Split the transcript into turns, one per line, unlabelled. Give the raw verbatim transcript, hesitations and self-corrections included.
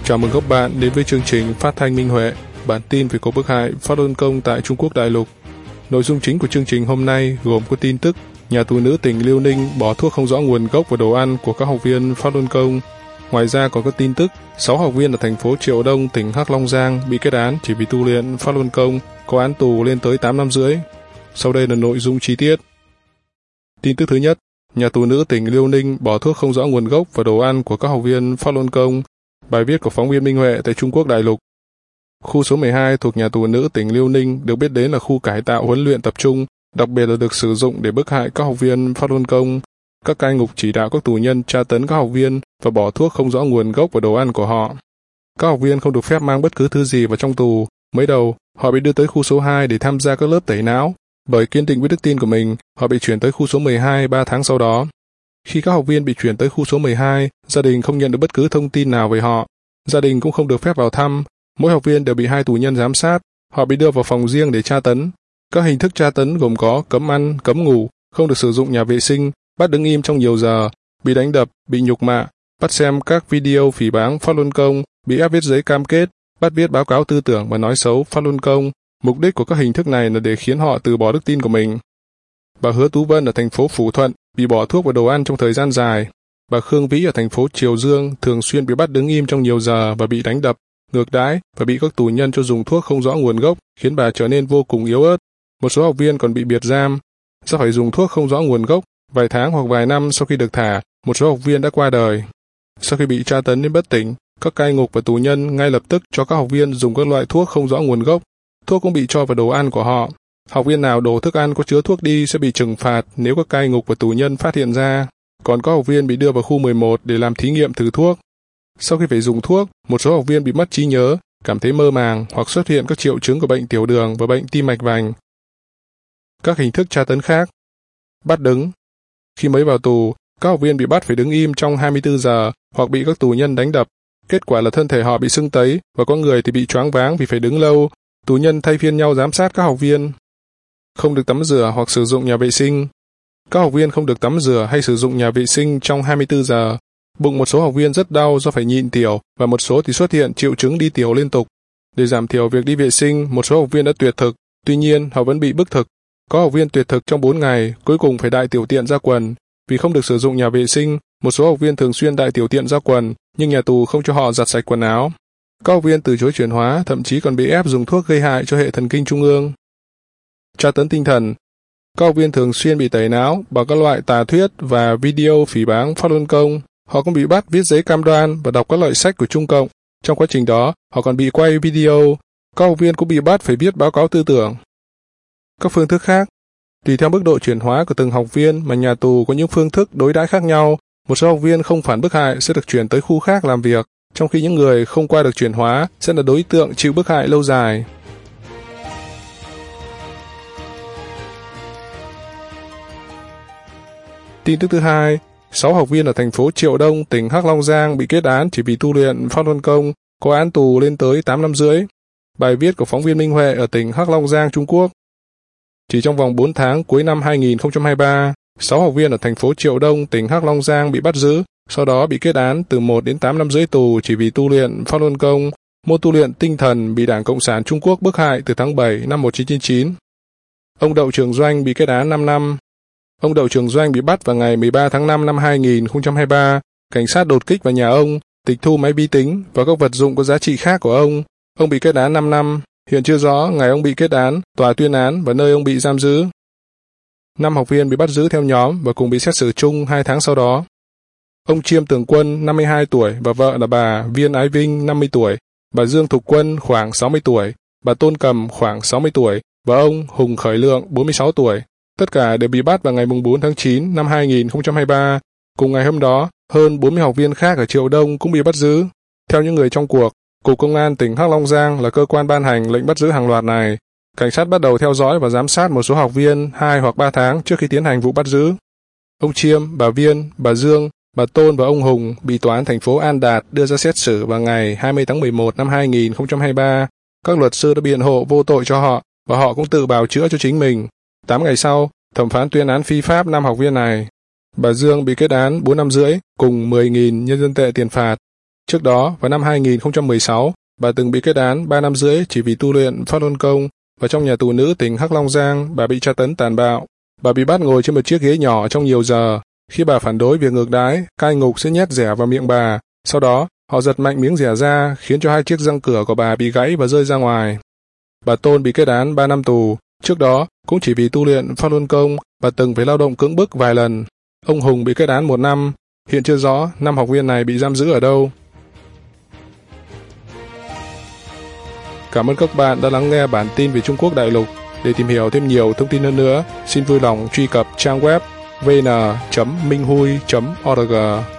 Chào mừng các bạn đến với chương trình Phát thanh Minh Huệ, bản tin về cuộc bức hại phát luân công tại Trung Quốc đại lục. Nội dung chính của chương trình hôm nay gồm có tin tức nhà tù nữ tỉnh Liêu Ninh bỏ thuốc không rõ nguồn gốc vào đồ ăn của các học viên phát luân công. Ngoài ra còn có tin tức sáu học viên ở thành phố Triệu Đông, tỉnh Hắc Long Giang bị kết án chỉ vì tu luyện phát luân công, có án tù lên tới tám năm rưỡi. Sau đây là nội dung chi tiết. Tin tức thứ nhất, nhà tù nữ tỉnh Liêu Ninh bỏ thuốc không rõ nguồn gốc vào đồ ăn của các học viên phát luân công. Bài viết của phóng viên Minh Huệ tại Trung Quốc đại lục. Khu số mười hai thuộc nhà tù nữ tỉnh Liêu Ninh được biết đến là khu cải tạo huấn luyện tập trung, đặc biệt là được sử dụng để bức hại các học viên phát luân công. Các cai ngục chỉ đạo các tù nhân tra tấn các học viên và bỏ thuốc không rõ nguồn gốc vào đồ ăn của họ. Các học viên không được phép mang bất cứ thứ gì vào trong tù. Mới đầu, họ bị đưa tới khu số hai để tham gia các lớp tẩy não. Bởi kiên định với đức tin của mình, họ bị chuyển tới khu số mười hai ba tháng sau đó. Khi các học viên bị chuyển tới khu số mười hai, gia đình không nhận được bất cứ thông tin nào về họ. Gia đình cũng không được phép vào thăm. Mỗi học viên đều bị hai tù nhân giám sát. Họ bị đưa vào phòng riêng để tra tấn. Các hình thức tra tấn gồm có cấm ăn, cấm ngủ, không được sử dụng nhà vệ sinh, bắt đứng im trong nhiều giờ, bị đánh đập, bị nhục mạ, bắt xem các video phỉ báng phát luân công, bị ép viết giấy cam kết, bắt viết báo cáo tư tưởng và nói xấu phát luân công. Mục đích của các hình thức này là để khiến họ từ bỏ đức tin của mình. Bà Hứa Tú Vân ở thành phố Phủ Thuận bị bỏ thuốc vào đồ ăn trong thời gian dài. Bà Khương Vĩ ở thành phố Triều Dương thường xuyên bị bắt đứng im trong nhiều giờ và bị đánh đập, ngược đãi và bị các tù nhân cho dùng thuốc không rõ nguồn gốc, khiến bà trở nên vô cùng yếu ớt. Một số học viên còn bị biệt giam do phải dùng thuốc không rõ nguồn gốc. Vài tháng hoặc vài năm sau khi được thả, một số học viên đã qua đời. Sau khi bị tra tấn đến bất tỉnh, các cai ngục và tù nhân ngay lập tức cho các học viên dùng các loại thuốc không rõ nguồn gốc. Thuốc cũng bị cho vào đồ ăn của họ. Học viên nào đổ thức ăn có chứa thuốc đi sẽ bị trừng phạt nếu các cai ngục và tù nhân phát hiện ra. Còn có học viên bị đưa vào khu mười một để làm thí nghiệm thử thuốc. Sau khi phải dùng thuốc, một số học viên bị mất trí nhớ, cảm thấy mơ màng hoặc xuất hiện các triệu chứng của bệnh tiểu đường và bệnh tim mạch vành. Các hình thức tra tấn khác. Bắt đứng. Khi mới vào tù, các học viên bị bắt phải đứng im trong hai mươi tư giờ hoặc bị các tù nhân đánh đập. Kết quả là thân thể họ bị sưng tấy và có người thì bị choáng váng vì phải đứng lâu. Tù nhân thay phiên nhau giám sát các học viên. Không được tắm rửa hoặc sử dụng nhà vệ sinh. Các học viên không được tắm rửa hay sử dụng nhà vệ sinh trong hai mươi tư giờ. Bụng một số học viên rất đau do phải nhịn tiểu và một số thì xuất hiện triệu chứng đi tiểu liên tục. Để giảm thiểu việc đi vệ sinh, một số học viên đã tuyệt thực, tuy nhiên họ vẫn bị bức thực. Có học viên tuyệt thực trong bốn ngày, cuối cùng phải đại tiểu tiện ra quần. Vì không được sử dụng nhà vệ sinh, một số học viên thường xuyên đại tiểu tiện ra quần, nhưng nhà tù không cho họ giặt sạch quần áo. Các học viên từ chối chuyển hóa, thậm chí còn bị ép dùng thuốc gây hại cho hệ thần kinh trung ương. Tra tấn tinh thần. Các học viên thường xuyên bị tẩy não bằng các loại tà thuyết và video phỉ báng phát luân công. Họ cũng bị bắt viết giấy cam đoan và đọc các loại sách của Trung Cộng. Trong quá trình đó, họ còn bị quay video. Các học viên cũng bị bắt phải viết báo cáo tư tưởng. Các phương thức khác. Tùy theo mức độ chuyển hóa của từng học viên mà nhà tù có những phương thức đối đãi khác nhau. Một số học viên không phản bức hại sẽ được chuyển tới khu khác làm việc, trong khi những người không qua được chuyển hóa sẽ là đối tượng chịu bức hại lâu dài. Tin tức thứ hai, sáu học viên ở thành phố Triệu Đông, tỉnh Hắc Long Giang bị kết án chỉ vì tu luyện phát luân công, có án tù lên tới tám năm rưỡi. Bài viết của phóng viên Minh Huệ ở tỉnh Hắc Long Giang, Trung Quốc. Chỉ trong vòng bốn tháng cuối năm hai nghìn không trăm hai mươi ba, sáu học viên ở thành phố Triệu Đông, tỉnh Hắc Long Giang bị bắt giữ, sau đó bị kết án từ một đến tám năm rưỡi tù chỉ vì tu luyện phát luân công, môn tu luyện tinh thần bị Đảng Cộng sản Trung Quốc bức hại từ tháng bảy năm một nghìn chín trăm chín mươi chín. Ông Đậu Trường Doanh bị kết án năm năm. Ông Đậu Trường Doanh bị bắt vào ngày mười ba tháng năm năm hai nghìn không trăm hai mươi ba. Cảnh sát đột kích vào nhà ông, tịch thu máy vi tính và các vật dụng có giá trị khác của ông. Ông bị kết án năm năm. Hiện chưa rõ ngày ông bị kết án, tòa tuyên án và nơi ông bị giam giữ. Năm học viên bị bắt giữ theo nhóm và cùng bị xét xử chung hai tháng sau đó. Ông Chiêm Tường Quân, năm mươi hai tuổi, và vợ là bà Viên Ái Vinh, năm mươi tuổi, bà Dương Thục Quân, khoảng sáu mươi tuổi, bà Tôn Cầm, khoảng sáu mươi tuổi, và ông Hùng Khởi Lượng, bốn mươi sáu tuổi. Tất cả đều bị bắt vào ngày bốn tháng chín năm hai nghìn không trăm hai mươi ba. Cùng ngày hôm đó, hơn bốn mươi học viên khác ở Triệu Đông cũng bị bắt giữ. Theo những người trong cuộc, Cục Công an tỉnh Hắc Long Giang là cơ quan ban hành lệnh bắt giữ hàng loạt này. Cảnh sát bắt đầu theo dõi và giám sát một số học viên hai hoặc ba tháng trước khi tiến hành vụ bắt giữ. Ông Chiêm, bà Viên, bà Dương, bà Tôn và ông Hùng bị tòa án thành phố An Đạt đưa ra xét xử vào ngày hai mươi tháng mười một năm hai nghìn không trăm hai mươi ba. Các luật sư đã biện hộ vô tội cho họ và họ cũng tự bào chữa cho chính mình. Tám ngày sau, thẩm phán tuyên án phi pháp năm học viên này. Bà Dương bị kết án bốn năm rưỡi cùng mười nghìn nhân dân tệ tiền phạt. Trước đó, vào năm hai nghìn không trăm mười sáu, bà từng bị kết án ba năm rưỡi chỉ vì tu luyện Pháp Luân Công, và trong nhà tù nữ tỉnh Hắc Long Giang, bà bị tra tấn tàn bạo. Bà bị bắt ngồi trên một chiếc ghế nhỏ trong nhiều giờ. Khi bà phản đối việc ngược đãi, cai ngục sẽ nhét dẻ vào miệng bà. Sau đó, họ giật mạnh miếng dẻ ra, khiến cho hai chiếc răng cửa của bà bị gãy và rơi ra ngoài. Bà Tôn bị kết án ba năm tù. Trước đó, cũng chỉ vì tu luyện Pháp Luân Công, bà từng phải lao động cưỡng bức vài lần. Ông Hùng bị kết án một năm. Hiện chưa rõ năm học viên này bị giam giữ ở đâu. Cảm ơn các bạn đã lắng nghe bản tin về Trung Quốc đại lục. Để tìm hiểu thêm nhiều thông tin hơn nữa, xin vui lòng truy cập trang web vn chấm minh hui chấm org.